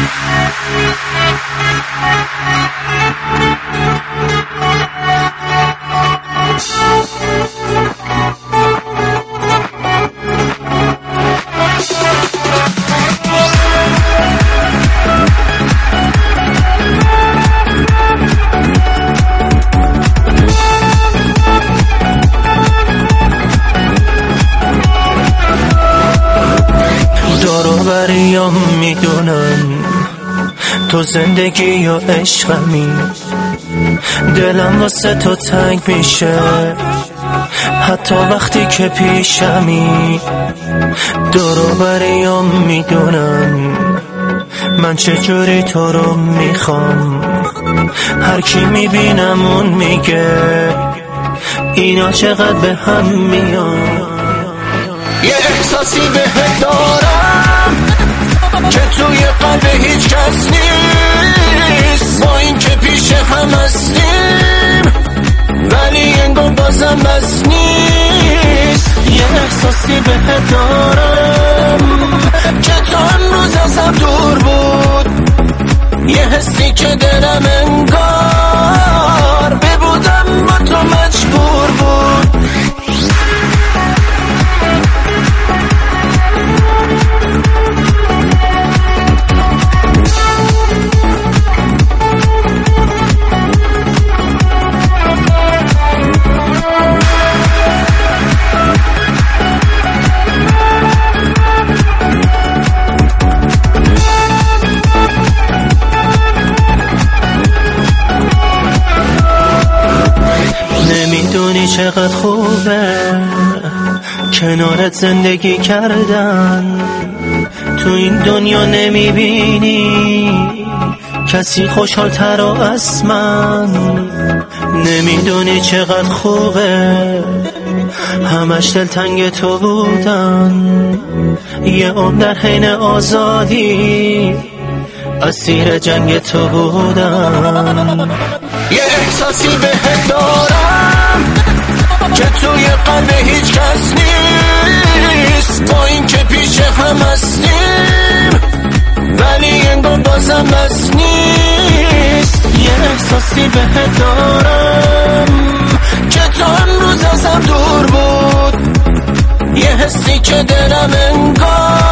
دوروبریام میدونن تو زندگی یا عشقمی، دلم واسه تو تنگ میشه حتی وقتی که پیشمی. دوروبریام میدونن من چجوری تو رو میخوام، هر کی میبینم اون میگه اینا چقدر به هم میان. یه احساسی بهت دارم که توی قلب هیچ کس نیست، با این که پیش هم هستیم ولی انگار بازم بس نیست. یه احساسی بهت دارم که تو امروز ازم دور بود، یه حسی که دلم انگار ببودم با تو مجبور بود. نمیدونی چقدر خوبه کنارت زندگی کردن، تو این دنیا نمیبینی کسی خوشحال‌تر از من. نمیدونی چقدر خوبه همش دلتنگ تو بودن، یه عمر در حین آزادی اسیر جنگ تو بودن. یه احساسی بهت دارم که توی قلب هیچ کس نیست، با این که پیش هم هستیم ولی انگار بازم بس نیست. یه احساسی بهت دارم که تو امروز ازم دور بود، یه حسی که دلم انگار